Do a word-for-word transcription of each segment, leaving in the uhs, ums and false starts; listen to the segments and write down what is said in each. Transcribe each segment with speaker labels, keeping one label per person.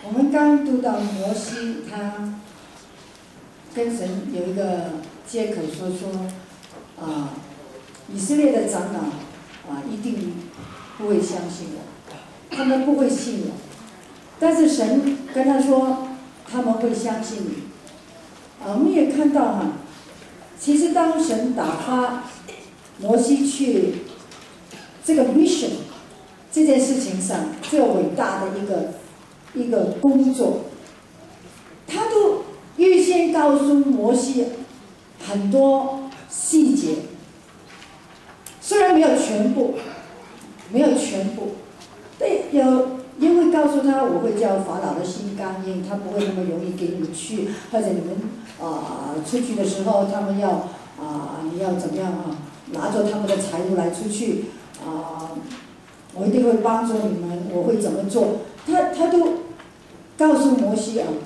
Speaker 1: 我们刚读到摩西，他跟神有一个借口说说，啊，以色列的长老啊一定不会相信我，他们不会信我。但是神跟他说，他们会相信你。啊，我们也看到哈，其实当神打发摩西去这个 mission 这件事情上，这个伟大的一个一个工作，他都预先告诉摩西很多细节，虽然没有全部，没有全部，对，有因为告诉他我会叫法老的心刚硬，他不会那么容易给你们去，或者你们啊、呃、出去的时候，他们要啊、呃、你要怎么样啊，拿着他们的财物来出去啊、呃，我一定会帮助你们，我会怎么做，他他都告诉摩西啊，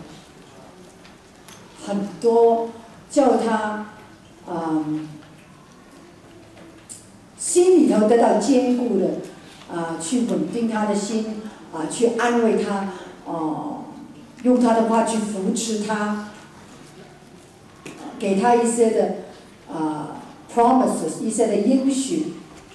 Speaker 1: 很多叫他啊、呃、心里头得到坚固的啊、呃，去稳定他的心。啊，去安慰他，哦、呃，用他的话去扶持他，给他一些的啊、呃、promises， 一些的应许。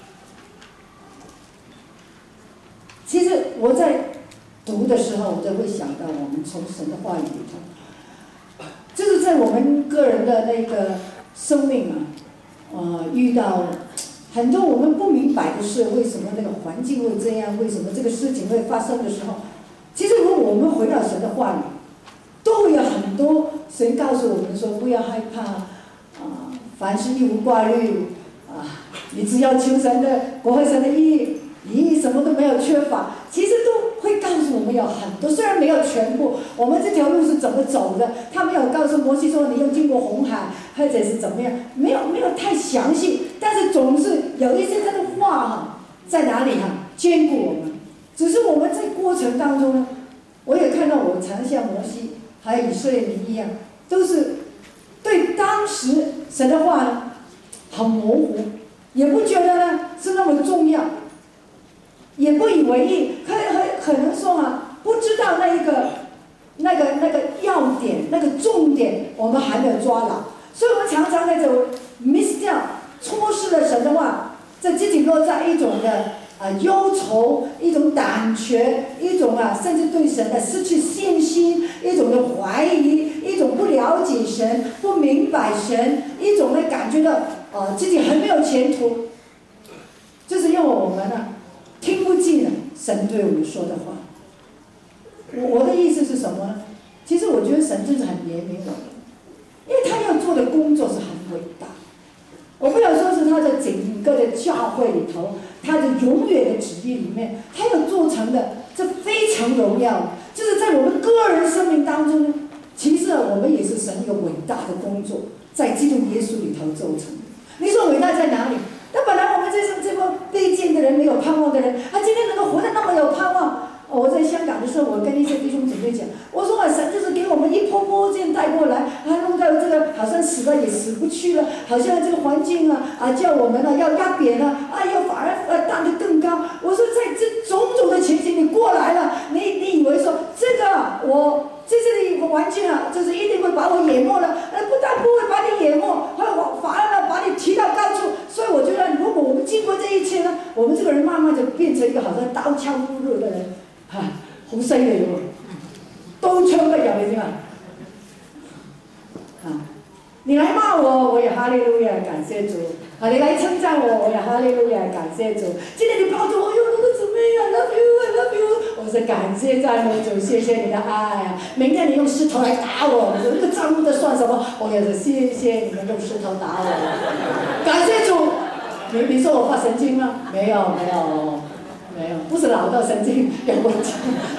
Speaker 1: 其实我在读的时候，我都会想到我们从神的话语里头，就是在我们个人的那个生命啊，呃，遇到很多我们不明白的事，为什么那个环境会这样？为什么这个事情会发生的时候，其实如果我们回到神的话语，都会有很多神告诉我们说：不要害怕，啊、呃，凡事一无挂虑，啊，你只要求神的国和神的义，你什么都没有缺乏。其实都会告诉我们有很多，虽然没有全部，我们这条路是怎么走的，他没有告诉摩西说你要经过红海，或者是怎么样，没有没有太详细，但是总是有一些他的话哈，在哪里哈，兼顾我们。只是我们在过程当中呢，我也看到我常像摩西还有以色列民一样，都是对当时神的话呢很模糊，也不觉得呢是那么重要。也不以为意，可可可能说啊，不知道那一个、那个、那个要点、那个重点，我们还没有抓牢，所以我们常常在这 miss 掉、错失了神的话，在自己落在一种的啊、呃、忧愁、一种胆怯、一种啊甚至对神的失去信心、一种的怀疑、一种不了解神、不明白神、一种的感觉到呃自己很没有前途，就是因为我们呢、啊。听不进了神对我们说的话。我我的意思是什么呢？其实我觉得神真是很怜悯我们，因为他要做的工作是很伟大。我不要说是他在整个的教会里头，他的永远的旨意里面，他要做成的这非常荣耀，就是在我们个人生命当中呢，其实我们也是神一个伟大的工作，在基督耶稣里头做成的。你说伟大在哪里？那本来我们这是这么卑贱的人，没有盼望的人，啊，今天能够活得那么有盼望。哦、我在香港的时候，我跟一些弟兄姊妹讲，我说啊，神就是给我们一波波这样带过来，啊，弄到这个好像死了也死不去了，好像这个环境啊啊叫我们啊要压扁了，啊要反而呃荡得更高。我说在这种种的情形你过来了，你你以为说这个我。在这里环境啊，就是一定会把我淹没了，呃，不但不会把你淹没，还反而呢把你提到高处。所以我觉得，如果我们经过这一切呢，我们这个人慢慢就变成一个好像刀枪不入的人，哈、啊，好犀利喎，刀槍不入你知嘛？啊，你來罵我，我也哈利路亞，感謝主；啊，你來稱讚我，我也哈利路亞，感謝主。今天你抱着我，哎呦，那個姊妹啊 ，love you，I love you。我說感謝讚美主，謝謝你的愛啊！明天你用石頭來打我，我說那個賬目的算什麼？我也是謝謝你們用石頭打我，感謝主。你你說我發神經嗎？沒有沒有沒有，不是老到神經有問題。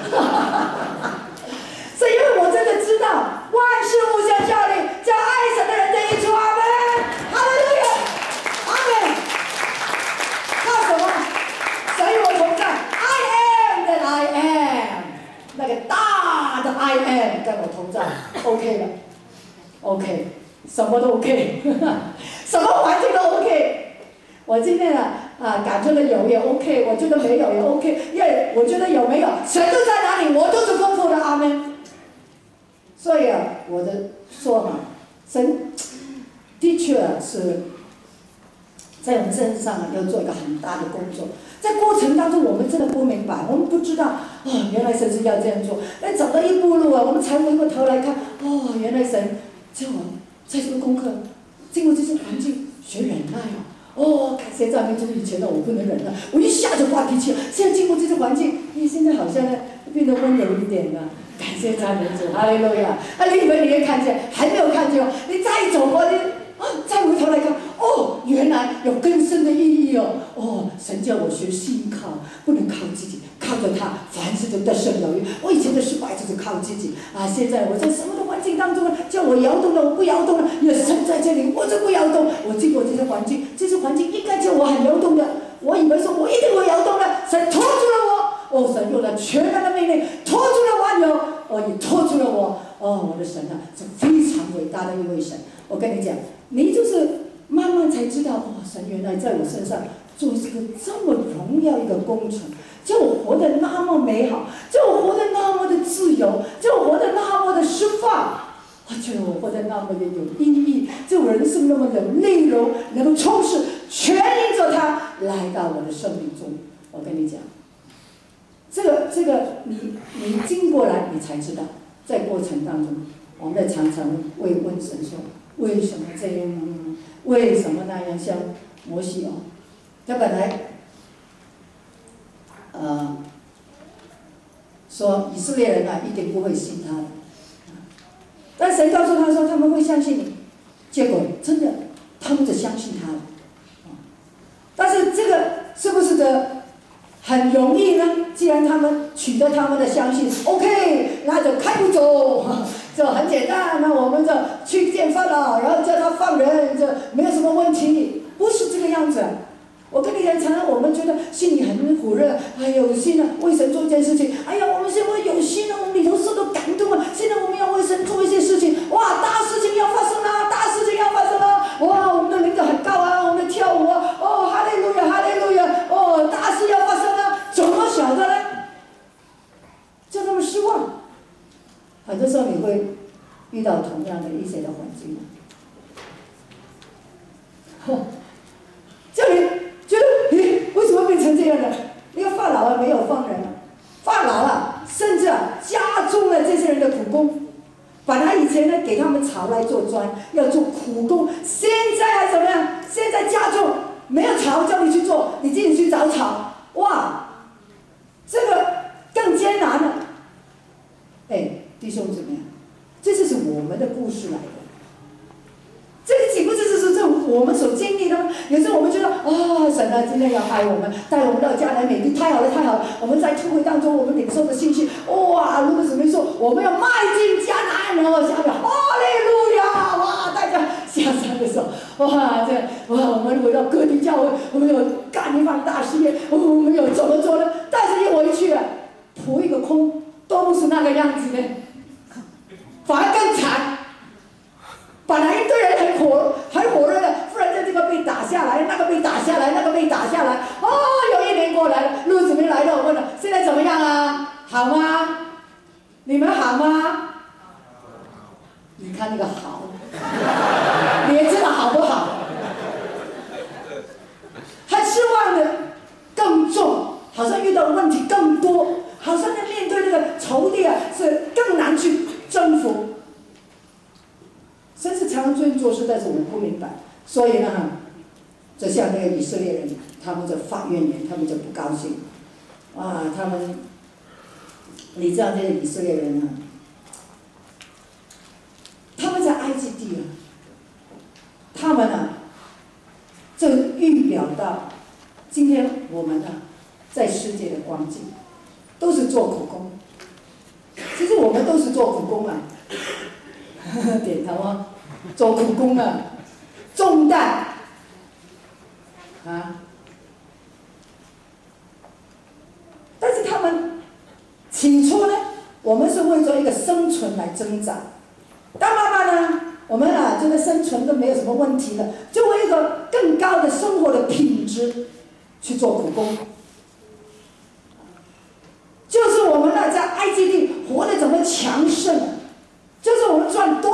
Speaker 1: 是因為我真的知道萬事互相效力，叫愛神的人得益處。阿們，哈利路亞，阿們。靠什麼？神與我同在。I am 那個大的 I am 跟我同在 ，OK 了 ，OK， 什麼都 OK， 什麼環境都 OK。我今天啊啊感覺到有也 OK， 我覺得沒有也 OK， 因為我覺得有沒有神都在哪裡，我都是豐富的。阿們。 我的说哈，神的确是在我们身上啊要做一个很大的工作。在过程当中，我们真的不明白，我们不知道哦，原来神是要这样做。但走到一步路啊，我们才回过头来看，哦，原来神叫我在这个功课，经过这些环境学忍耐啊。哦，感谢赞美主！以前的我不能忍耐，我一下就发脾气了。现在经过这些环境，你现在好像变得温柔一点了。感谢赞美主，哈利路亚！啊，你以为你也看见，还没有看见哦。你再走过，你啊，再回头来看，哦，原来有更深的意义哦。哦，神叫我学信靠，不能靠自己，靠着他，凡事都得胜有余。我以前的失败就是靠自己啊，现在我在什么的环境当中呢？叫我摇动了，我不摇动了，因为神在这里，我就不摇动。我经过这些环境，这些环境应该叫我很摇动的，我以为说我一定会摇动的，神拖住了我。哦，神用了全然的命令拖住了万有，哦，你拖住了我，哦，我的神啊，是非常伟大的一位神。我跟你讲，你就是慢慢才知道，哦，神原来在我身上做这个这么荣耀一个工程，叫我活得那么美好，叫我活得那么的自由，叫我活得那么的释放。我觉得我活得那么的有意义，这人生那么有内容，能够充实，全因着他来到我的生命中。我跟你讲。这个这个你你经过来，你才知道，在过程当中，我们常常会问神说：为什么这样？为什么那样？像摩西哦，他本来，呃，说以色列人啊一定不会信他的，但神告诉他说他们会相信你，结果真的他们就相信他了，但是这个是不是的？很容易呢，既然他们取得他们的相信 ，OK， 那就开步走，就很简单。那我们就去见法老，然后叫他放人，这没有什么问题。不是这个样子。我跟你讲，常常我们觉得心里很火热，哎呀，有心啊，为神做一件事情。哎呀，我们现在有心啊，我们里头受到感动啊。现在我们要为神做一些事情，哇，大事情要发生了，大事情要发生了，哇，我们的灵就很高啊，我们跳舞啊，哦，哈利路亚，哈利路亚，哦，大事要发生了。怎么晓得呢？就那么失望。很多时候你会遇到同样的一些的环境，就你觉得，咦，为什么变成这样的？因为法老啊没有放人啊，法老啊甚至啊加重了这些人的苦工。本来以前呢给他们草来做砖，要做苦工，现在啊怎么样？现在加重，没有草叫你去做，你自己去找草，哇！这个更艰难了，哎，弟兄姊妹，这就是我们的故事来的。这个岂不是是这我们所经历的吗？有时候我们觉得，哦，神啊，今天要爱我们，带我们到迦南美地，太好了，太好了！我们在突会当中，我们领受的信息，哇，如果姊妹说，我们要迈进迦南，然后下面，哈利路亚，哇，大家下山的时候，哇，这哇，我们回到各地教会，我们有干一番大事业，我们有怎么做呢？但是一回去啊，扑一个空，都不是那个样子的，反而更惨。本来一堆人很火，很火热的，忽然间这个被打下来，那个被打下来，那个被打下来，哦，有一年过来了，路子没来了，我问了，现在怎么样啊？好吗？你们好吗？你看那个好，你也知道好不好？很失望的更重，好像遇到的问题更多，好像在面对那个仇敌啊，是更难去征服。真是常常做事，但是我不明白，所以呢，就像那个以色列人，他们就发怨言，他们就不高兴，啊，他们，你知道这些以色列人啊，他们在埃及地啊，他们啊，就预表到今天我们啊，在世界的光景，都是做苦工，其实我们都是做苦工啊，点头啊。做苦工啊，重担啊，但是他们起初呢，我们是为着一个生存来挣扎，但慢慢呢，我们啊这个生存都没有什么问题了，就为一个更高的生活的品质去做苦工，就是我们呢在埃及地活得怎么强盛，就是我们赚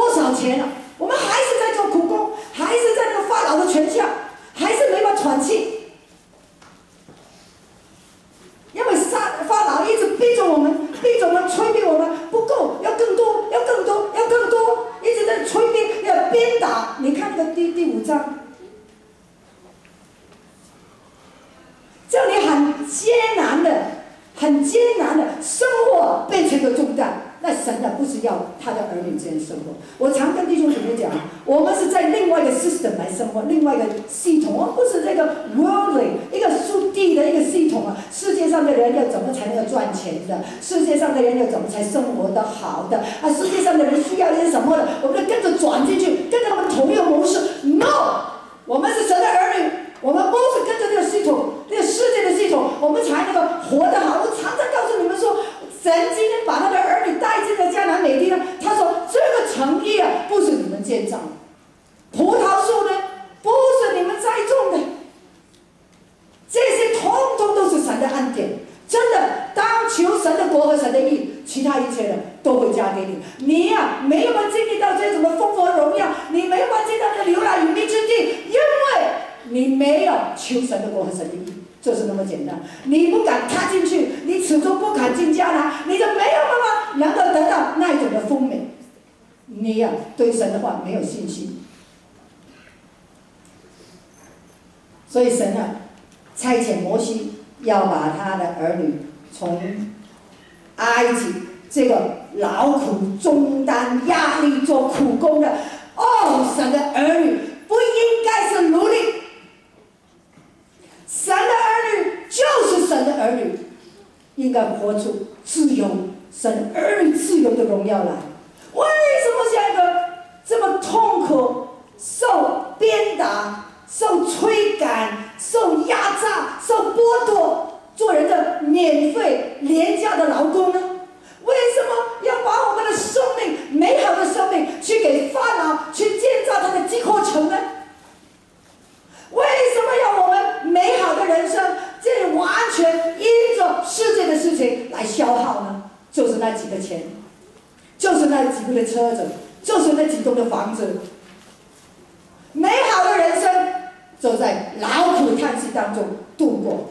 Speaker 1: 成的重担。那神呢，不是要他的儿女这样生活。我常跟弟兄姊妹讲，我们是在另外一个 system 来生活，另外一个系统，而不是这个 worldly 一个属地的一个系统啊。世界上的人要怎么才能够赚钱的？世界上的人要怎么才生活得好的？啊，世界上的人需要一些什么的？我们跟着转进去，跟着他们同一个模式。No， 我们是神的儿女，我们不是跟着这个系统，这个世界的系统，我们才能够活得好。我常常告诉你们说。神今天把他的儿女带进了迦南美地呢，他说这个城邑啊，不是你们建造的，葡萄树呢，不是你们栽种的，这些通通都是神的恩典。真的，当求神的国和神的义，其他一切的都会加给你。你呀、啊，没有办法经历到这种的丰富和荣耀，你没有办法进到那个流浪与密之地，因为你没有求神的国和神的义。就是那么简单，你不敢踏进去，你始终不敢进迦南，你就没有办法能够得到那一种的丰美。你呀、啊，对神的话没有信心，所以神啊，差遣摩西要把他的儿女从埃及这个劳苦重担、压力做苦工的，哦，神的儿女不应该是奴隶。神的儿女就是神的儿女，应该活出自由，神儿女自由的荣耀来。为什么像一个这么痛苦、受鞭打、受催赶、受压榨、受剥夺，做人的免费廉价的劳工呢？为什么要把我们的生命、美好的生命去给法老去建造他的基扩城呢？为什么要我们美好的人生这完全因着世界的事情来消耗呢？就是那几个钱，就是那几个的车子，就是那几栋的房子。美好的人生就在劳苦叹息当中度过。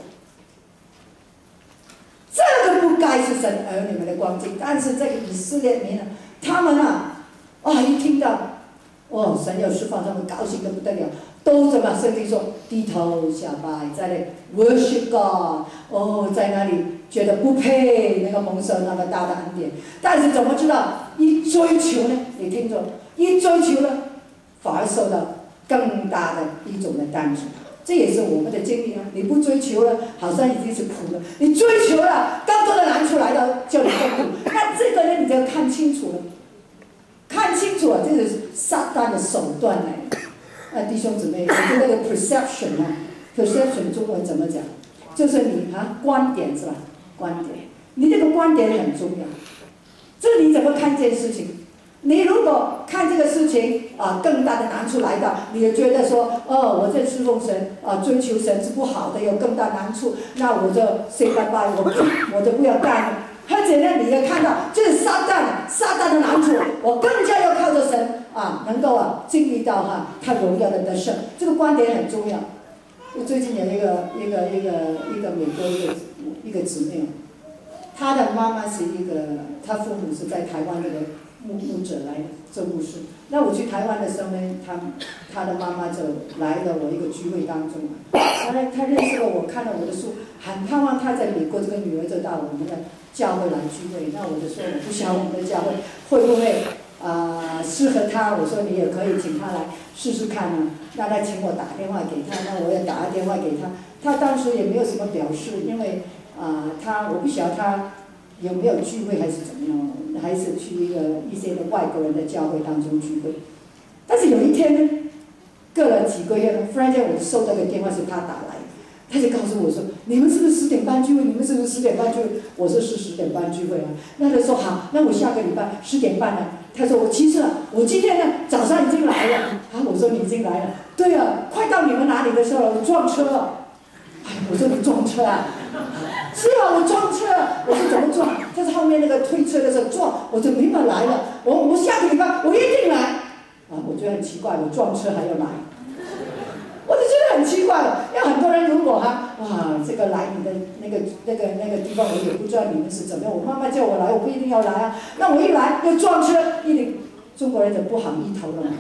Speaker 1: 这个不该是神儿女们的光景，但是这个以色列民呢，他们啊，啊、哦、一听到，哦，神要释放他们，高兴得不得了。都怎么？圣经说低头下拜，在那 worship God， 哦，在那里觉得不配那个蒙受那么大的恩典，但是怎么知道一追求呢？你听着，一追求呢，反而受到更大的一种的担子。这也是我们的经历啊！你不追求了，好像已经是苦了；你追求了，更多的难处来了，叫你更苦。那这个呢，你就要看清楚了，看清楚了，这是撒旦的手段来的。啊，弟兄姊妹，我觉得那个 perception 啊 ，perception 中文怎么讲？就是你啊，观点是吧？观点，你这个观点很重要。这你怎么看这件事情？你如果看这个事情啊，更大的难处来到，你就觉得说，哦，我这侍奉神啊，追求神是不好的，有更大难处，那我就 say bye bye， 我不，我就不要干了。而且呢，你也看到，这是撒旦，撒旦的难处，我更加要靠着神啊，能够啊经历到哈、啊、他荣耀的得胜。这个观点很重要。最近有一个一个一个一个美国一个一个姊妹，她的妈妈是一个，她父母是在台湾这个牧牧者来做牧师。那我去台湾的时候呢，她她的妈妈就来了我一个聚会当中，她她认识了我，看了我的书，很盼望她在美国这个女儿就到我们的教会来聚会。那我就说我不晓得我们的教会会不会啊、呃、适合她，我说你也可以请她来试试看啊。那她请我打电话给她，那我也打了电话给她，她当时也没有什么表示，因为啊、呃、她我不晓得她有没有聚会还是怎么样，还是去一个一些的外国人的教会当中聚会。但是有一天呢，过了几个月呢，忽然间我就收到个电话是她打来，她就告诉我说：“你们是不是十点半聚会？你们是不是十点半聚会？”我说是十点半聚会啊。那她说好，那我下个礼拜十点半呢。她说我其实啊，我今天呢早上已经来了。啊，我说你已经来了。对啊，快到你们哪里的时候，我撞车了。哎，我说你撞车啊？是啊，我撞车。我说怎么撞？就是后面那个推车的时候撞，我就明白来了。我我下个礼拜我一定来。啊，我觉得很奇怪，我撞车还要来。我就觉得很奇怪了，因为很多人如果哈、啊、哇这个来你的那个那个那个地方，我也不知道你们是怎么样。我妈妈叫我来，我不一定要来啊。那我一来又撞车，一定中国人就不好意头了嘛。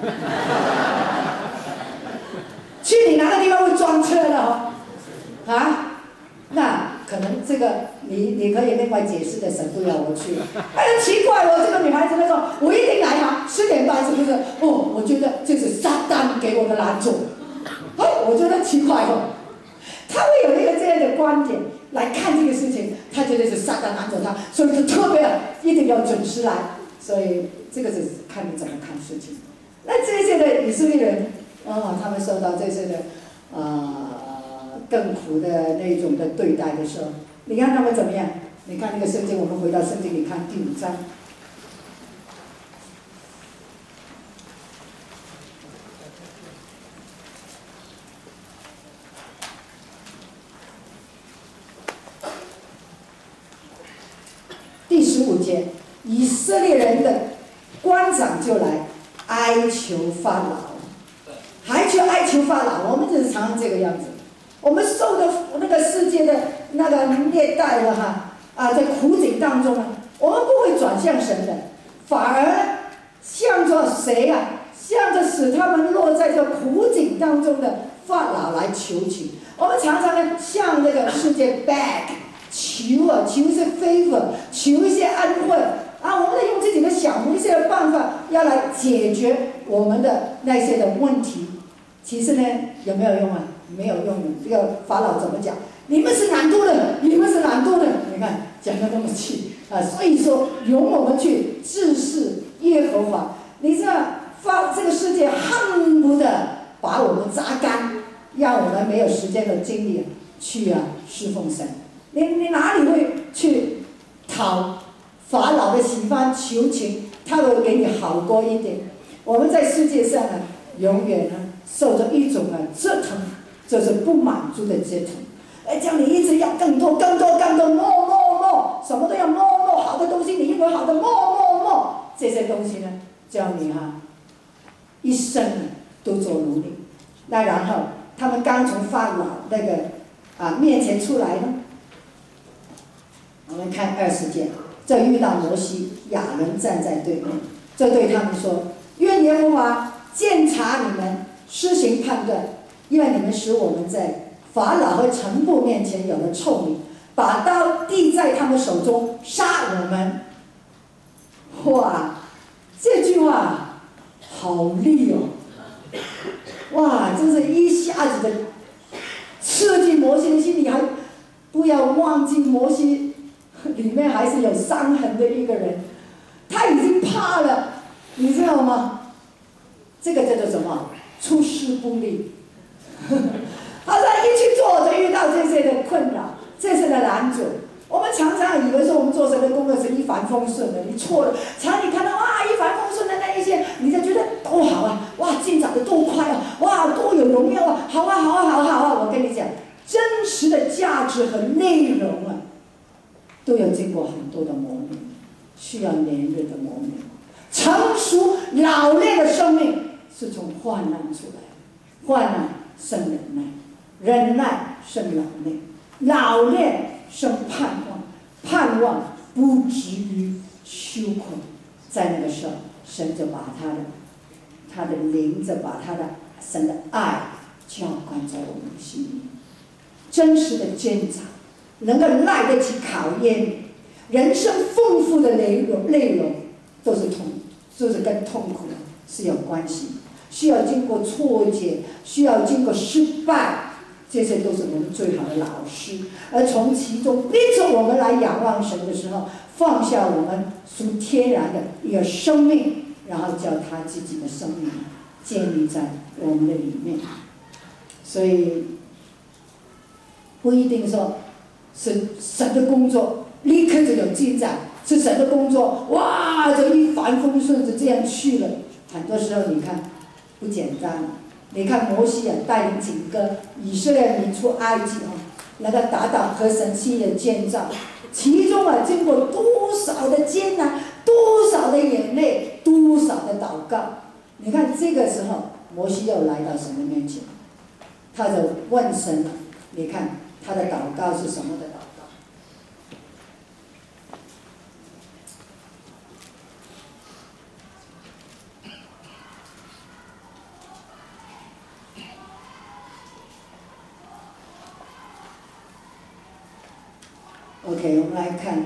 Speaker 1: 去你哪个地方会撞车的哦？啊，那可能这个你你可以另外解释的，神不要我去。哎，奇怪哦，这个女孩子她说我一定来嘛，十点半是不是？哦，我觉得这是撒旦给我的拦阻。哎，我觉得奇怪哦，他会有一个这样的观点来看这个事情，他觉得是撒旦拦阻他，所以就特别一定要准时来。所以这个是看你怎么看事情。那这些的以色列人，哦，他们受到这些的呃更苦的那种的对待的时候，你看他们怎么样？你看那个圣经，我们回到圣经里看第五章。第十五节，以色列人的官长就来哀求法老，还去哀求法老。我们就是常常这个样子，我们受的那个世界的那个虐待了哈啊，在苦境当中呢，我们不会转向神的，反而向着谁啊？向着使他们落在这苦境当中的法老来求情。我们常常呢向这个世界 beg。求啊，求一些 favor， 求一些恩惠啊！我们在用自己的想一些的办法，要来解决我们的那些的问题。其实呢，有没有用啊？没有用的。这个法老怎么讲？你们是懒惰的，你们是懒惰的。你看讲的那么气啊！所以说，容我们去治事耶和华。你知道，发这个世界恨不得把我们榨干，让我们没有时间和精力去啊侍奉神。你你哪里会去讨法老的喜欢求情？他会给你好过一点。我们在世界上呢，永远呢受着一种啊折腾，就是不满足的折腾。哎，叫你一直要更多、更多、更多 ，more more more， 什么都要 more more， 好的东西你认为好的 more more more， 这些东西呢，叫你哈、啊、一生都做奴隶。那然后他们刚从法老那个啊面前出来呢。我们看二十节，这遇到摩西，亚伦站在对面，这对他们说：“愿耶和华鉴察你们，施行判断，因为你们使我们在法老和臣部面前有了臭名，把刀递在他们手中，杀我们。”哇，这句话好厉哦！哇，真是一下子的刺激摩西的心里，还不要忘记摩西。里面还是有伤痕的一个人，他已经怕了，你知道吗？这个叫做什么？出师不利。好了，一去做就遇到这些的困扰，这些的拦阻。我们常常以为说我们做神的工作是一帆风顺的，你错了。常你看到哇一帆风顺的那一些，你就觉得多好啊，哇进展的多快啊，哇多有荣耀啊，好啊好啊好啊好啊！我跟你讲，真实的价值和内容啊。都有经过很多的磨练，需要年日的磨练。成熟老练的生命是从患难出来的，患难生忍耐，忍耐生老练，老练生盼望，盼望不至于羞愧。在那个时候，神就把他的他的灵着，把他的神的爱浇灌在我们的心里，真实的鉴察。能够耐得起考验，人生丰富的内容内容都是痛，就是跟痛苦是有关系，需要经过挫折，需要经过失败，这些都是我们最好的老师。而从其中逼着我们来仰望神的时候，放下我们属天然的一个生命，然后叫他自己的生命建立在我们的里面。所以不一定说是神的工作立刻就有进展，是神的工作哇就一帆风顺就这样去了。很多时候你看不简单。你看摩西啊带领整个以色列民出埃及啊，那个达到和神器的建造，其中啊经过多少的艰难，多少的眼泪，多少的祷告。你看这个时候摩西又来到神的面前，他就问神了。你看他的祷告是什么的祷告？ OK， 我们来看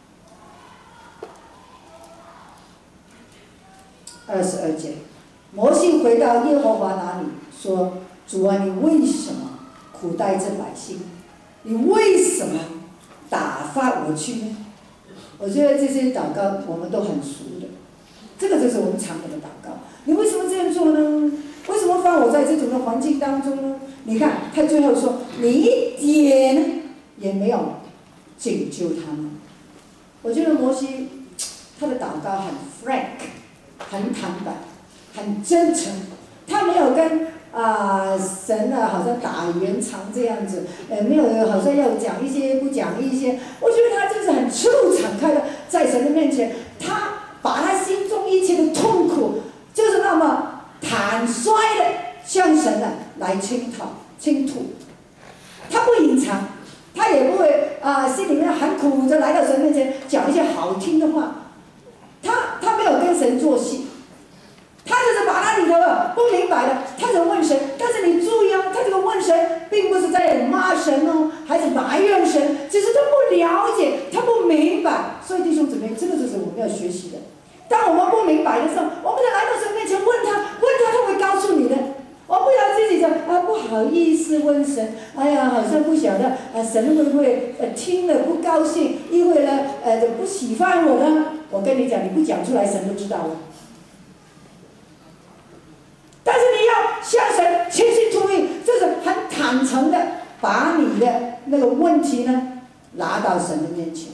Speaker 1: 二十二节。摩西回到耶和华那里，说：“主啊，你为什么苦待这百姓？你为什么打发我去呢？”我觉得这些祷告我们都很熟的，这个就是我们常有的祷告。你为什么这样做呢？为什么放我在这种的环境当中呢？你看，他最后说：“你一点也没有拯救他们。”我觉得摩西他的祷告很 frank， 很坦白，很真诚。他没有跟啊、呃、神啊好像打圆场这样子，呃没有好像要讲一些不讲一些。我觉得他就是很赤露敞开的在神的面前，他把他心中一切的痛苦，就是那么坦率的向神啊来倾讨倾吐。他不隐藏，他也不会啊、呃、心里面很苦着来到神面前讲一些好听的话。他他没有跟神做戏。他就是把他里头的不明白的，他就问神。但是你注意哦，他这个问神，并不是在骂神哦，还是埋怨神，只是他不了解，他不明白。所以弟兄姊妹，这个就是我们要学习的。当我们不明白的时候，我们就来到神面前问他，问他，他会告诉你的。我不要自己说啊，不好意思问神，哎呀，好像不晓得啊，神会不会呃听了不高兴，因为呢呃不喜欢我呢？我跟你讲，你不讲出来，神都知道了。但是你要向神倾心吐意，就是很坦诚的把你的那个问题呢拿到神的面前。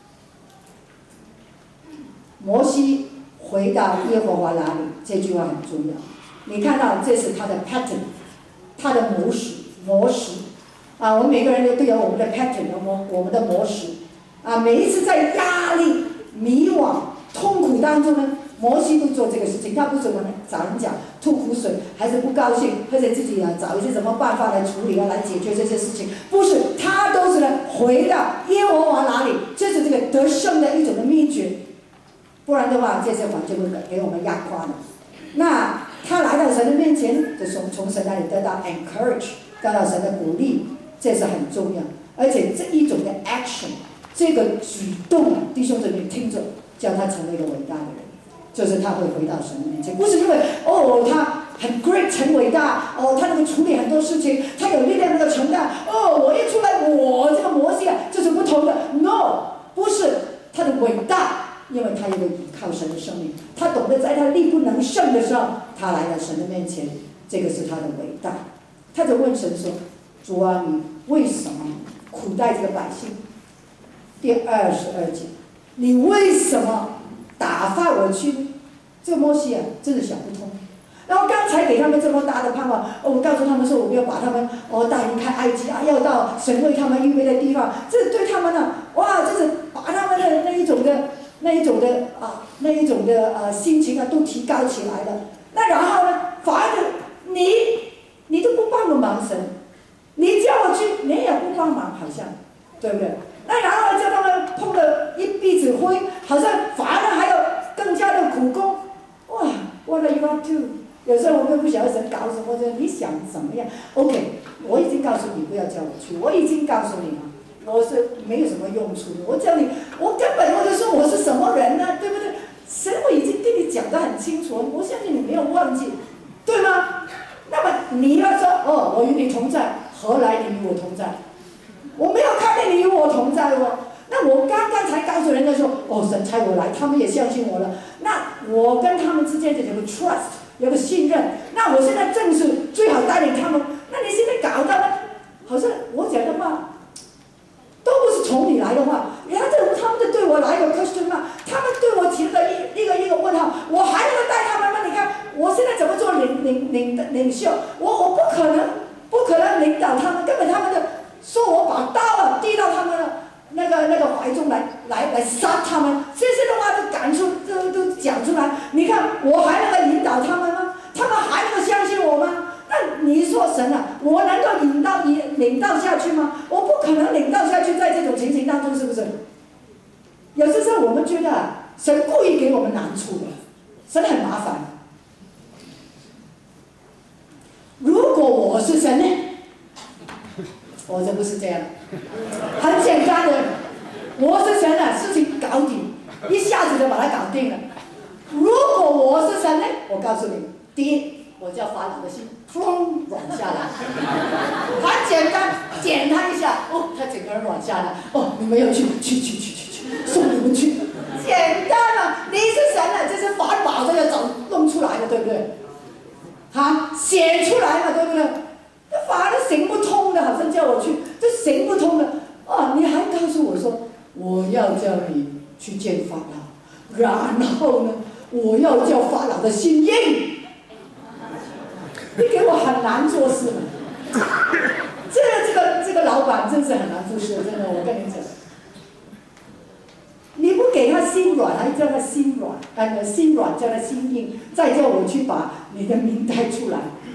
Speaker 1: 摩西回到耶和华那里，这句话很重要。你看到这是他的 pattern， 他的模式模式啊，我们每个人都有我们的 pattern， 我我们的模式啊，每一次在压力、迷惘、痛苦当中呢。摩西都做这个事情，他不怎么找人讲吐苦水，还是不高兴，或者自己啊找一些什么办法来处理啊，来解决这些事情。不是，他都是呢回到耶和华那里，这是这个得胜的一种的秘诀。不然的话，这些环就会给我们压垮了。那他来到神的面前，就从从神那里得到 encourage， 得到神的鼓励，这是很重要。而且这一种的 action， 这个举动，弟兄姊妹听着，叫他成为一个伟大的人。就是他会回到神的面前，不是因为哦他很 great 很伟大，哦他能够处理很多事情，他有力量能够承担，哦我一出来我这个摩西啊就是不同的 ，no 不是他的伟大，因为他有个依靠神的生命，他懂得在他力不能胜的时候，他来到神的面前，这个是他的伟大。他就问神说：“主啊，你为什么苦待这个百姓？”第二十二节，你为什么打发我去？这个摩西啊，真的想不通。然后刚才给他们这么大的盼望，哦、我告诉他们说，我们要把他们哦带离开埃及啊，要到神为他们预备的地方。这对他们呢、啊，哇，就是把他们的那一种的、那一种的啊、那一种的呃心情啊，都提高起来了。那然后呢，反而你你都不帮我忙，神，你叫我去，你也不帮忙，好像，对不对？那然后叫他们碰了一鼻子灰，好像反而还要更加的苦功。哇 ，What are you up to？ 有时候我们不晓得神搞什么，就你想怎么样 ？OK， 我已经告诉你不要叫我去，我已经告诉你了，我是没有什么用处的。我叫你，我根本我就说我是什么人呢、啊？对不对？神我已经跟你讲得很清楚，我相信你没有忘记，对吗？那么你要说哦，我与你同在，何来你与我同在？我没有看见你与我同在哦。那我刚刚才告诉人家说，哦，神差我来，他们也相信我了。那我跟他们之间就有个 trust， 有个信任。那我现在正是最好带领他们。那你现在搞到了，好像我讲的话都不是从你来的话，人家这他们就对我来个 question mark， 他们对我提了一一个一个问号，我还能带他们吗？你看我现在怎么做领领领领袖？我我不可能不可能领导他们，根本他们的。说我把刀啊递到他们的那个那个怀中来来来杀他们，这些的话都赶出都都讲出来。你看我还能够引导他们吗？他们还能够相信我吗？那你说神啊，我能够引导引领导下去吗？我不可能领导下去，在这种情形当中，是不是？有些时候我们觉得啊，神故意给我们难处的，神很麻烦。如果我是神呢？我这不是这样，很简单的， 我是神啊，事情搞定，一下子就把它搞定了。如果我是神呢，我告诉你，第一，我叫法老的心砰软下来，很简单，检他一下，哦，他整个人软下来，哦，你们要去去去去去去，送你们去，简单了，你是神了，这是法宝都要找弄出来的，对不对？啊，写出来嘛，对不对？这法律行不通的，好像叫我去，这行不通的。哦，你还告诉我说，我要叫你去见法老，然后呢，我要叫法老的心硬。你给我很难做事嘛？这个这个这个老板真是很难做事，真的，我跟你讲。你不给他心软，还叫他心软，呃，心软叫他心硬，再叫我去把你的名带出来。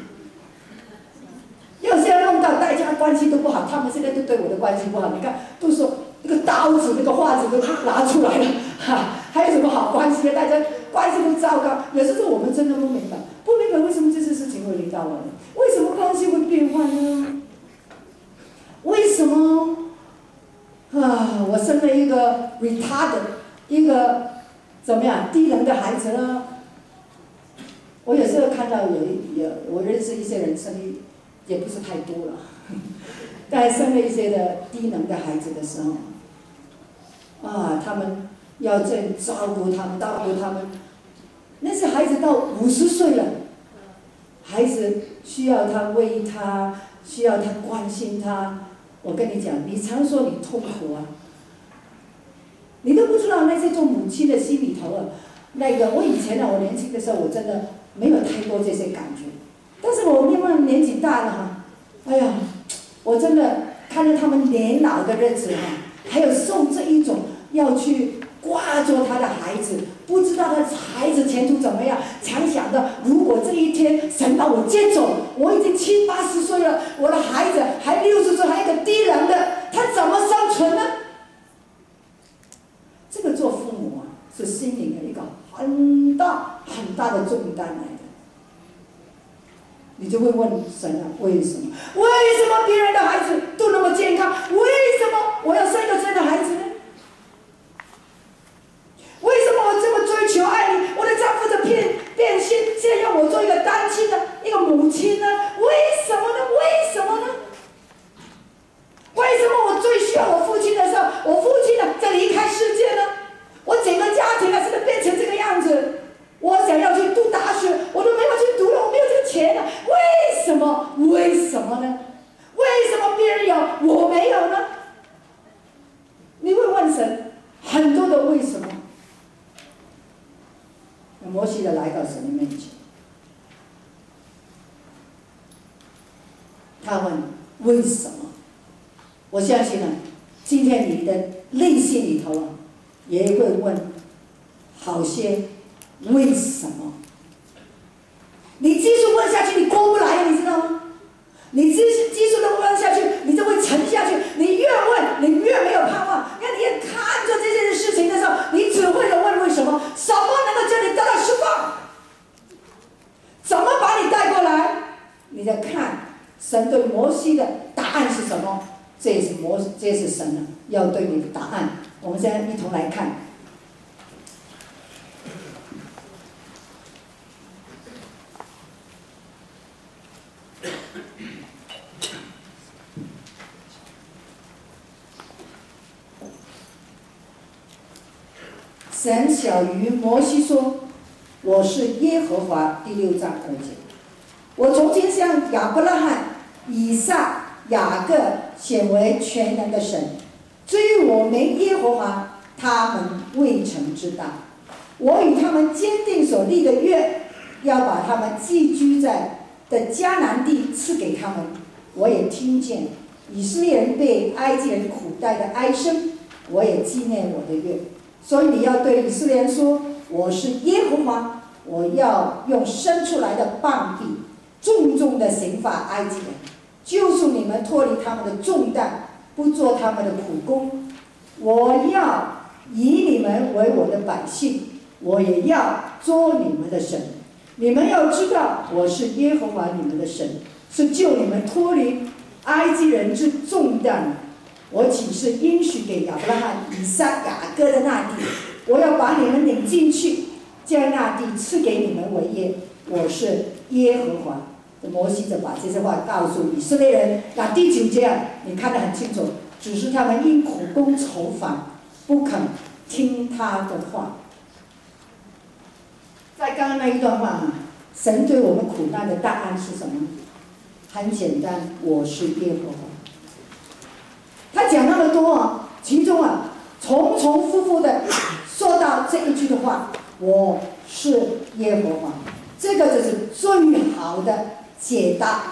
Speaker 1: 有些人弄到大家关系都不好，他们现在都对我的关系不好。你看，都说那个刀子、那个画子都拿出来了，哈，还有什么好关系啊？大家关系都糟糕。有时候我们真的不明白，不明白为什么这些事情会临到我们，为什么关系会变坏呢？为什么？啊，我生了一个 retarded， 一个怎么样低能的孩子呢？我有时候看到有有我认识一些人生意也不是太多了，但生了一些的低能的孩子的时候，啊，他们要这样照顾他们，照顾他们，那些孩子到五十岁了，孩子需要他喂他，需要他关心他。我跟你讲，你常说你痛苦啊，你都不知道那些做母亲的心里头啊，那个我以前呢，我年轻的时候我真的没有太多这些感觉，但是我慢慢年纪大了哈，哎呀，我真的看着他们年老的日子哈，还有受这一种要去挂着他的孩子，不知道他的孩子前途怎么样，常想到如果这一天神把我接走，我已经七八十岁了，我的孩子还六十岁，还有一个低能的，他怎么生存呢？这个做父母啊，是心灵的一个很大很大的重担来的。你就会问神啊，为什么？为什么别人的孩子都那么健康？为什么我要生个这样的孩子呢？为什么我这么追求爱你？我的丈夫的变变心，现在要我做一个单亲的一个母亲呢？为什么呢？为什么呢？为什么我最需要我父亲的时候，我父亲呢在离开世界呢？我整个家庭啊，现在变成这个样子。我想要去读大学，我都没有去读了，我没有这个钱了。为什么？为什么呢？为什么别人有，我没有呢？你会问神很多的为什么。摩西的来到神的面前，他问为什么？我相信啊，今天你的内心里头啊，也会问好些为什么。你继续问下去，你过不来，你知道吗？你继续继续的问下去，你就会沉下去。你越问，你越没有盼望。那你也看着这件事情的时候，你只会的问为什么？什么能够叫你得到释放？怎么把你带过来？你在看神对摩西的答案是什么？这也是摩，这也是神啊要对你的答案。我们现在一同来看。神小于摩西说：“我是耶和华。”第六章二节。我从前向亚伯拉罕、以撒、雅各显为全能的神，至于我没耶和华，他们未曾知道。我与他们坚定所立的约，要把他们寄居在的迦南地赐给他们。我也听见以色列人被埃及人苦待的哀声，我也纪念我的约。所以你要对以色列人说：我是耶和华，我要用伸出来的棒臂重重的刑罚埃及人，救赎你们脱离他们的重担，不做他们的苦工。我要以你们为我的百姓，我也要做你们的神。你们要知道，我是耶和华你们的神，是救你们脱离埃及人之重担。 我岂是应许给亚伯拉罕、以撒、雅各的那地？我要把你们领进去，将那地赐给你们为业。我是耶和华。摩西就把这些话告诉以色列人。那第九节啊，你看得很清楚，只是他们因苦工愁烦，不肯听他的话。在刚刚那一段话啊，神对我们苦难的答案是什么？很简单，我是耶和华。他讲那么多啊，其中啊，重重复复的说到这一句的话，我是耶和华，这个就是最好的解答。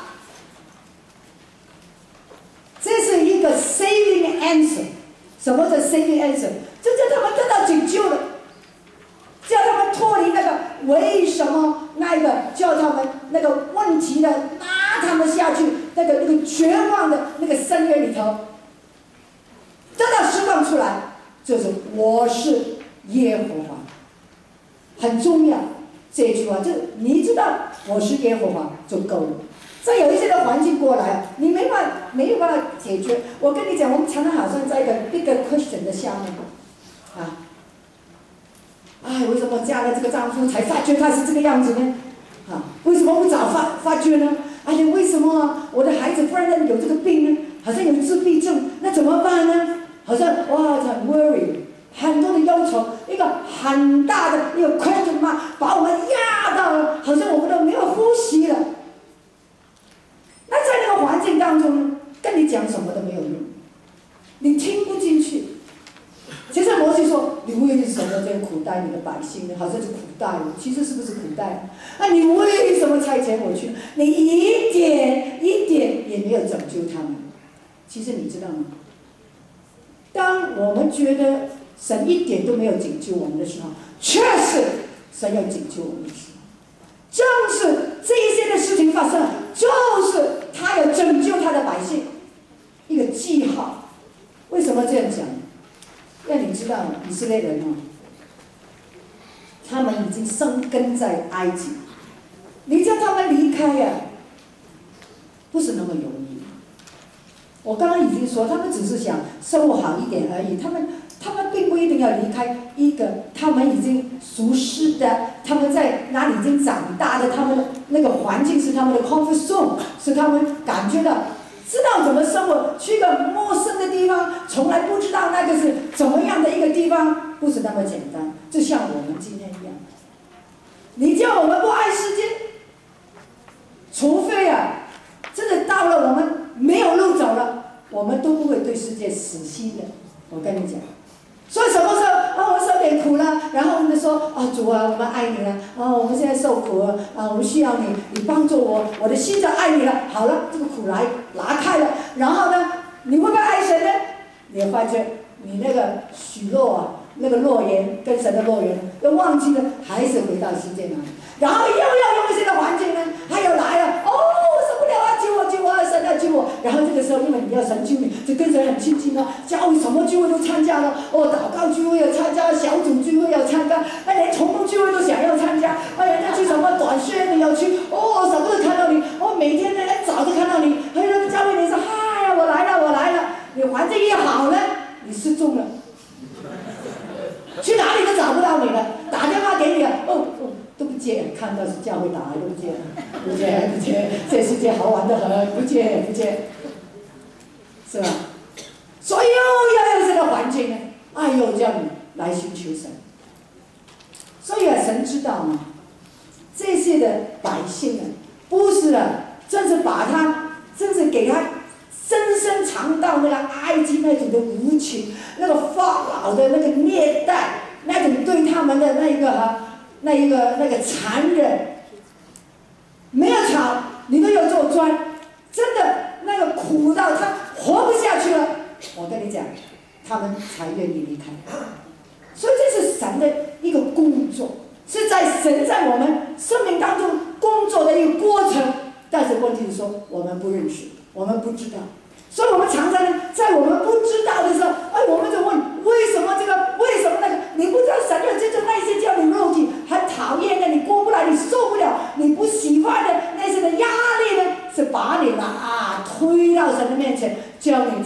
Speaker 1: 这是一个 saving answer。什么叫 saving answer？ 就叫他们得到拯救了，叫他们脱离那个为什么那个叫他们那个问题的拉他们下去那个那个绝望的那个深渊里头，得到释放出来，就是我是耶和华，很重要。这句话就你知道我是耶和华就够了。这有一些的环境过来，你没办法没有办法解决。我跟你讲，我们常常好像在一个 big question 的下面啊，哎，为什么嫁了这个丈夫才发觉他是这个样子呢？啊，为什么不早发发觉呢？哎呀，为什么我的孩子忽然间有这个病呢？好像有自闭症，那怎么办呢？好像哇，很 worry， 很多的忧愁，一个很大的一个 question mark， 把我们压到了，好像我们都没有呼吸了。那在那个环境当中呢，跟你讲什么都没有用，你听不进去。其实摩西说：“你为什么这样苦待你的百姓呢？好像是苦待我，其实是不是苦待？啊，你为什么差遣我去？你一点一点也没有拯救他们。其实你知道吗？当我们觉得神一点都没有拯救我们的时候，确实神要拯救我们的时候，正是这一些的事情发生，就是他要拯救他的百姓，一个记号。为什么这样讲？让你知道，以色列人哦，他们已经生根在埃及，你叫他们离开呀、啊，不是那么容易。我刚刚已经说，他们只是想生活好一点而已，他们他们并不一定要离开一个他们已经熟悉的，他们在哪里已经长大的，他们的那个环境是他们的 comfort zone， 是他们感觉到知道怎么生活，去一个陌生的地方，从来不知道那个是怎么样的一个地方，不是那么简单。就像我们今天一样，你叫我们不爱世界，除非啊，真的到了我们没有路走了，我们都不会对世界死心的。我跟你讲，所以什么时候啊，我们受点苦了，然后我们就说啊，主啊，我们爱你了，啊，我们现在受苦了，啊，我们需要你，你帮助我，我的心就爱你了。好了，这个苦来拿开了，然后呢，你会不会爱神呢？你会发觉你那个许诺啊，那个诺言跟神的诺言都忘记了，还是回到世界那里，然后又要用一些的环境呢，还有来了，哦，我受不了啊，救我救我，神要救我。然后这个时候，因为你要神救你，就跟神很亲近了，教会什么聚会都参加了，哦，祷告聚会要参加，小组聚会要参加，那连同工聚会都想要参加，哎呀，那去什么短宣你要去，哦，什么都看到你，哦，每天呢早都看到你，哎呀，教会你说，嗨呀，我来了，我来了，你环境一好呢，你失踪了。去哪里都找不到你了，打电话给你了，哦哦都不接，看到是教会打来都不接，不接不接，这世界好玩得很，不接不接，是吧？所以又要有这个环境呢，哎呦叫你来寻求神。所以啊，神知道嘛，这些的百姓啊，不是啊，真是把他，真是给他深深尝到那个埃及那种的无情，那个法老的那个虐待，那种对他们的那个哈，那一个那个残忍，没有吵，你都要做砖，真的那个苦到他活不下去了。我跟你讲，他们才愿意离开。所以这是神的一个工作，是在神在我们生命当中工作的一个过程。但是问题是说，我们不认识。我们不知道，所以我们常常呢，在我们不知道的时候，哎，我们就问为什么这个，为什么那个？你不知道神要借助那些叫你肉体很讨厌的，你过不来，你受不了，你不喜欢的那些的压力呢，是把你呢啊推到神的面前，叫你这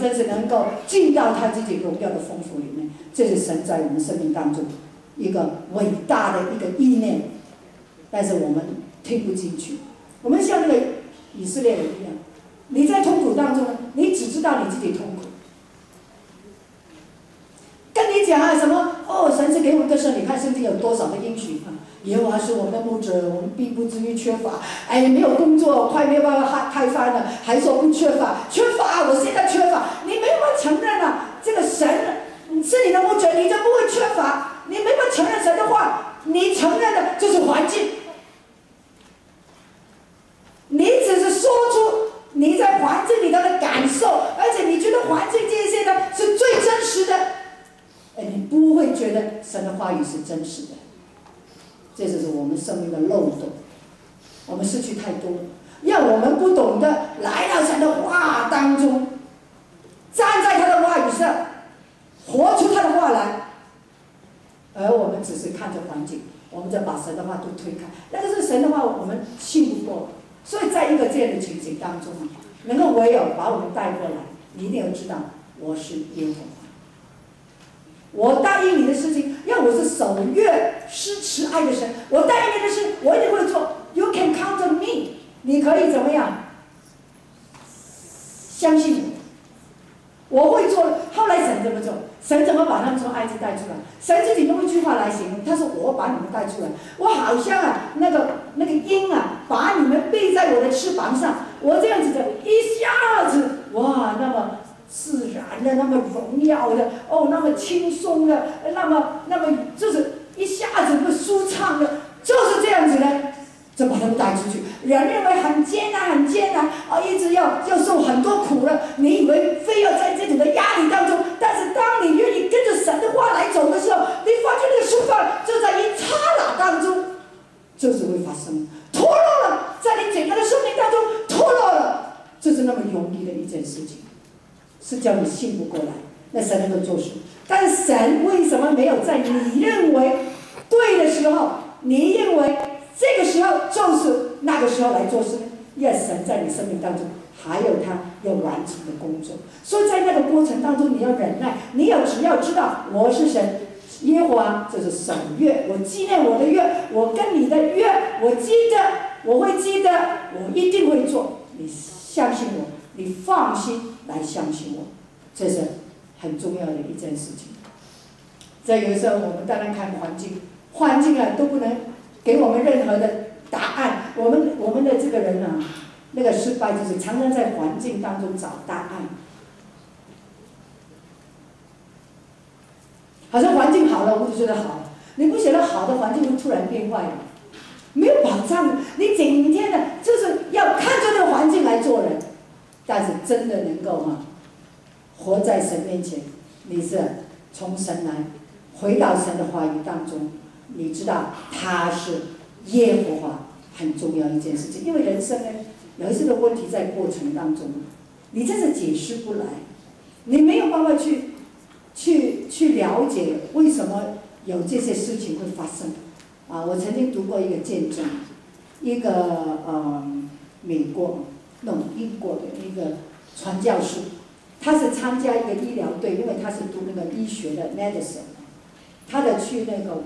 Speaker 1: 真是能够进到他自己荣耀的丰富里面。这是神在我们生命当中一个伟大的一个意念，但是我们听不进去。我们像那个以色列人一样，你在痛苦当中呢，你只知道你自己痛苦。跟你讲啊，什么哦，神是给我们个神，你看圣经有多少的应许啊？耶和华是我们的牧者，我们必不至于缺乏。哎，没有工作，快没有办法开发了，还说不缺乏，缺乏，我现在缺乏，你没办法承认啊，这个神是你的牧者，你就不会缺乏。你没办法承认神的话，你承认的就是环境。你只是说出你在环境里头的感受，而且你觉得环境这些呢是最真实的。哎，你不会觉得神的话语是真实的，这就是我们生命的漏洞，我们失去太多了，让我们不懂得来到神的话当中，站在他的话语上，活出他的话来，而我们只是看着环境，我们就把神的话都推开，那个是神的话，我们信不过。所以在一个这样的情景当中，能够唯有把我们带过来，你一定要知道，我是耶和华。我答应你的事情，让我是守约施慈爱的神。我答应你的事，我一定会做。You can count on me。你可以怎么样？相信我，我会做的。后来神怎么做？神怎么把他们从埃及带出来？神自己用一句话来形容，他说：“我把你们带出来，我好像啊那个那个鹰啊，把你们背在我的翅膀上，我这样子的，一下子哇，那么。”自然的，那么荣耀的，哦，那么轻松的，那么那么就是一下子就舒畅的，就是这样子的，就把他们带出去。人认为很艰难，很艰难，啊，一直要要受很多苦了。你以为非要在这种的压力当中，但是当你愿意跟着神的话来走的时候，你发觉那个释放就在一刹那当中，就是会发生脱落了，在你整个的生命当中脱落了，这是那么容易的一件事情。是叫你信不过来，那神能够做事，但是神为什么没有在你认为对的时候，你认为这个时候就是那个时候来做事呢？因为神在你生命当中还有他要完成的工作，所以在那个过程当中你要忍耐，你要只要知道我是神耶和华，这是守约，我纪念我的约，我跟你的约，我记得，我会记得，我一定会做，你相信我，你放心来相信我，这是很重要的一件事情。所以有时候我们当然看环境，环境啊都不能给我们任何的答案。我们我们的这个人啊，那个失败就是常常在环境当中找答案。好像环境好了，我就觉得好。你不觉得好的环境会突然变坏了？没有保障，你整天的就是要看着那个环境来做人。但是真的能够哈、啊，活在神面前，你是从神来，回到神的话语当中，你知道他是耶和华，很重要一件事情。因为人生呢，有一些的问题在过程当中，你真是解释不来，你没有办法去去去了解为什么有这些事情会发生。啊，我曾经读过一个见证，一个呃美国。那种英国的一个传教士，他是参加一个医疗队，因为他是读那个医学的 medicine， 他的去那个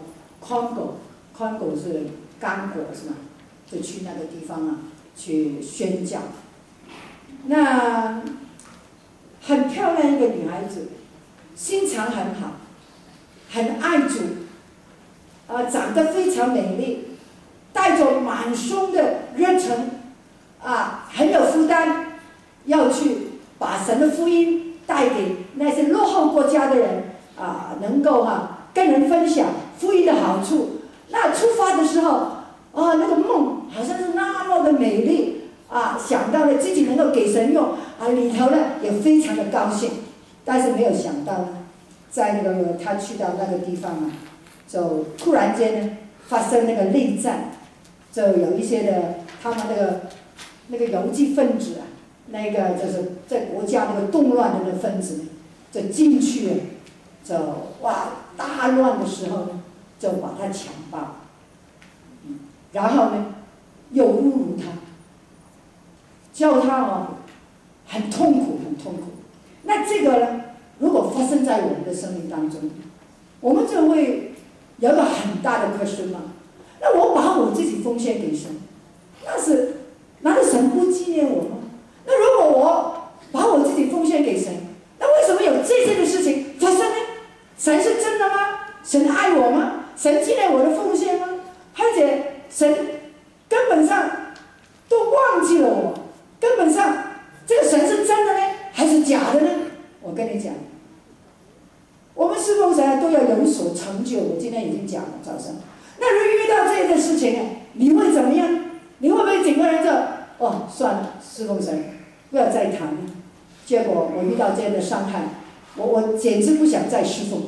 Speaker 1: Congo，Congo 是刚果是吧？就去那个地方啊，去宣教。那很漂亮一个女孩子，心肠很好，很爱主，呃，长得非常美丽，带着满胸的热忱。啊，很有负担，要去把神的福音带给那些落后国家的人啊，能够哈、啊、跟人分享福音的好处。那出发的时候，啊，那个梦好像是那么的美丽啊，想到了自己能够给神用啊，里头呢也非常的高兴，但是没有想到呢，在那个他去到那个地方啊，就突然间呢发生那个内战，就有一些的他们那个。那个游击分子啊，那个就是在国家那个动乱的那个分子呢，就进去了，就哇大乱的时候呢，就把他强暴，嗯，然后呢又侮辱他，叫他哦很痛苦很痛苦， 那这个呢，如果发生在我们的生命当中，我们就会有一个很大的 question mark。那我把我自己奉献给神，那是难道神不纪念我吗？那如果我把我自己奉献给神，那为什么有这些的事情发生呢？神是真的吗？神爱我吗？神纪念我的奉献吗？而且神根本上都忘记了我，根本上这个神是真的呢，还是假的呢？我跟你讲，我们侍奉神都要有所成就。我今天已经讲了早上。那如果遇到这个事情，你会怎么样？你会不会整个人就哦算了，侍奉神不要再谈了？结果我遇到这样的伤害，我我简直不想再侍奉。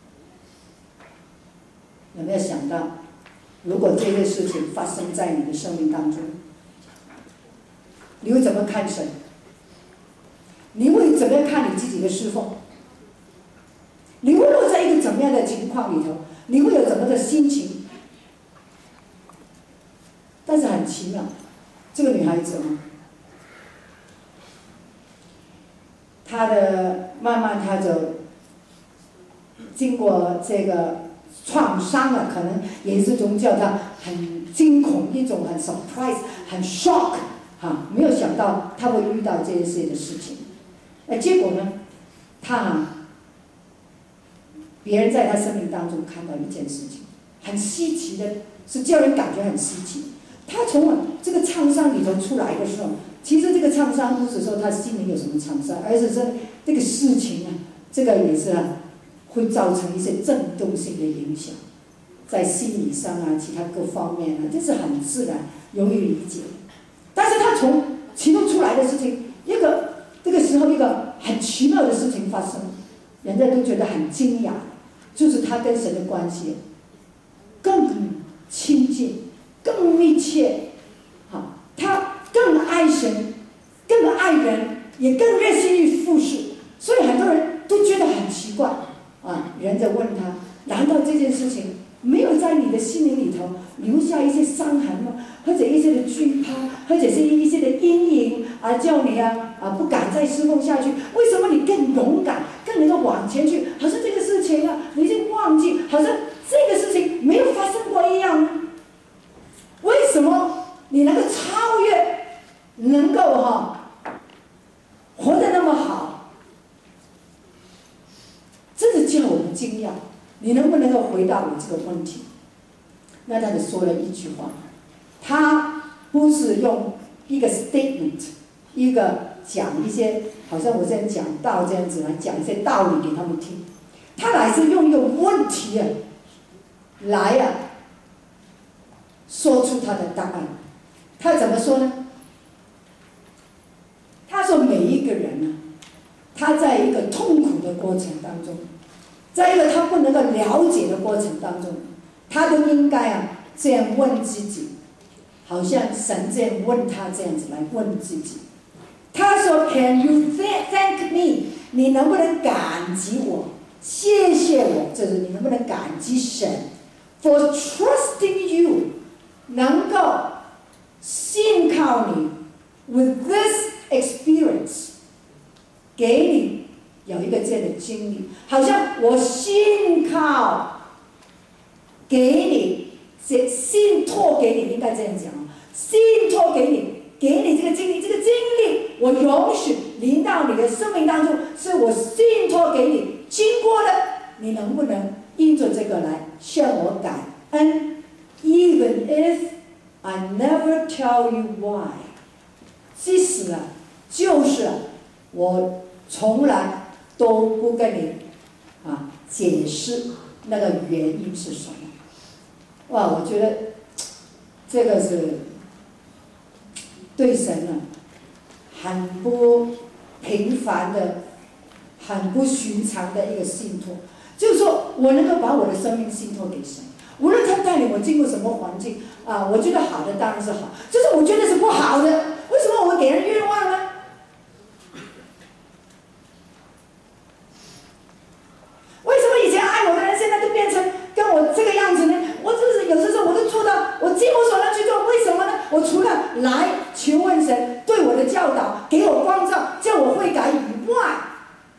Speaker 1: 有没有想到，如果这件事情发生在你的生命当中，你会怎么看神？你会怎么样看你自己的侍奉？你会落在一个怎么样的情况里头？你会有怎么的心情？但是很奇妙，这个女孩子嘛，她的慢慢她就经过这个创伤了，可能也是种叫她很惊恐，一种很 surprise 很 shock 哈，没有想到她会遇到这一些的事情。哎，结果呢，她别人在她生命当中看到一件事情，很稀奇的，是叫人感觉很稀奇。他从这个创伤里头出来的时候，其实这个创伤不是说他心里有什么创伤，而是说这个事情啊，这个也是啊，会造成一些震动性的影响，在心理上啊，其他各方面啊，这是很自然、容易理解。但是他从其中出来的事情，一个这个时候一个很奇妙的事情发生，人家都觉得很惊讶，就是他跟神的关系更亲近。更密切，好，他更爱神，更爱人，也更热心于服侍，所以很多人都觉得很奇怪啊。人家问他，难道这件事情没有在你的心灵里头留下一些伤痕吗？或者一些的惧怕，或者是一些的阴影啊，叫你啊啊不敢再侍奉下去？为什么你更勇敢，更能够往前去？好像这个事情啊，你已经忘记，好像这个事情没有发生过一样呢？为什么你能够超越，能够哈、啊、活得那么好？这是叫我们惊讶。你能不能够回答我这个问题？那他就说了一句话，他不是用一个 statement， 一个讲一些好像我现在讲道这样子来讲一些道理给他们听，他来是用一个问题啊来啊。说出他的答案，他怎么说呢？他说每一个人呢、啊，他在一个痛苦的过程当中，在一个他不能够了解的过程当中，他都应该啊这样问自己，好像神这样问他这样子来问自己。他说 ：“Can you thank me？ 你能不能感激我？谢谢我，就是你能不能感激神 ？For trusting you。”能够信靠你 with this experience， 给你有一个这样的经历，好像我信靠给你，信托给你，应该这样讲，信托给你，给你这个经历，这个经历我允许临到你的生命当中，是我信托给你经过的，你能不能因着这个来向我感恩？ Even if I never tell you why， 即使啊，就是啊，我从来都不跟你啊解释那个原因是什么。哇，我觉得这个是对神啊很不平凡的、很不寻常的一个信托，就是说我能够把我的生命信托给神。无论他带领我进入什么环境啊，我觉得好的当然是好，就是我觉得是不好的，为什么我会给人冤枉呢？为什么以前爱我的人现在都变成跟我这个样子呢？我就是有的时候我都做到我尽我所能去做，为什么呢？我除了来求问神对我的教导，给我光照，叫我悔改以外，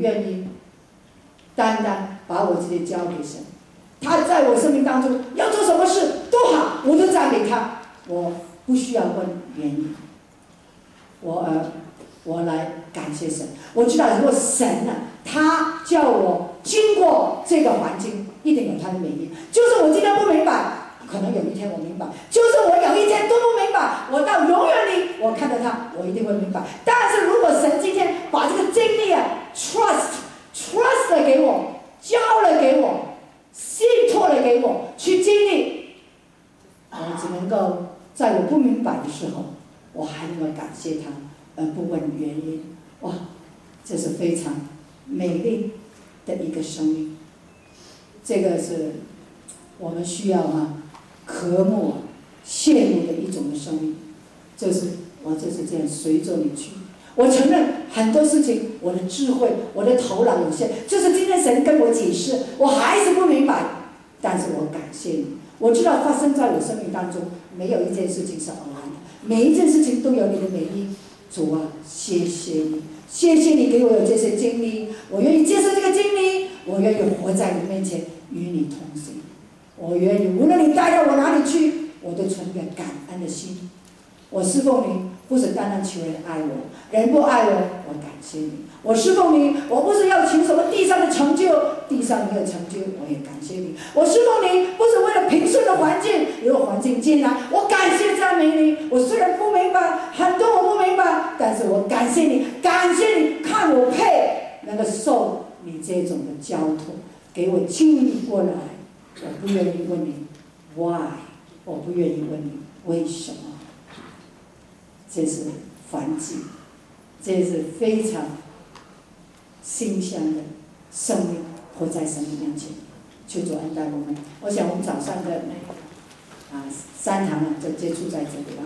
Speaker 1: 愿意单单把我自己交给神。他在我生命当中要做什么事都好，我都赞美他，我不需要问原因。我呃，我来感谢神。我知道，如果神呢，他叫我经过这个环境，一定有他的美意。就是我今天不明白，可能有一天我明白；就是我有一天都不明白，我到永远里我看到他，我一定会明白。但是如果神今天把这个经历啊 ，trust trust 了给我，交了给我，信托了给我去经历，我只能够在我不明白的时候，我还能够感谢他，而不问原因。哇，这是非常美丽的一个生命。这个是我们需要啊渴慕、羡慕的一种的生命。就是我就是这样随着你去。我承认很多事情，我的智慧、我的头脑有限，就是今天神跟我解释，我还是不明白。但是我感谢你，我知道发生在我生命当中，没有一件事情是偶然的，每一件事情都有你的美意。主啊，谢谢你，谢谢你给我有这些经历，我愿意接受这个经历，我愿意活在你面前与你同行，我愿意无论你带到我哪里去，我都存着感恩的心。我侍奉你，不是单单求人爱我，人不爱我，我感谢你。我侍奉你，我不是要求什么地上的成就，地上没有成就，我也感谢你。我侍奉你，不是为了平顺的环境，如果环境艰难，我感谢赞美你。我虽然不明白，很多我不明白，但是我感谢你，感谢你看我配能够受你这种的交托，给我经历过来。我不愿意问你 why， 我不愿意问你为什么。这是凡祭，这是非常馨香的生命，活在神的面前。求主恩待我们。我想我们早上的那啊三堂啊，就结束在这里了。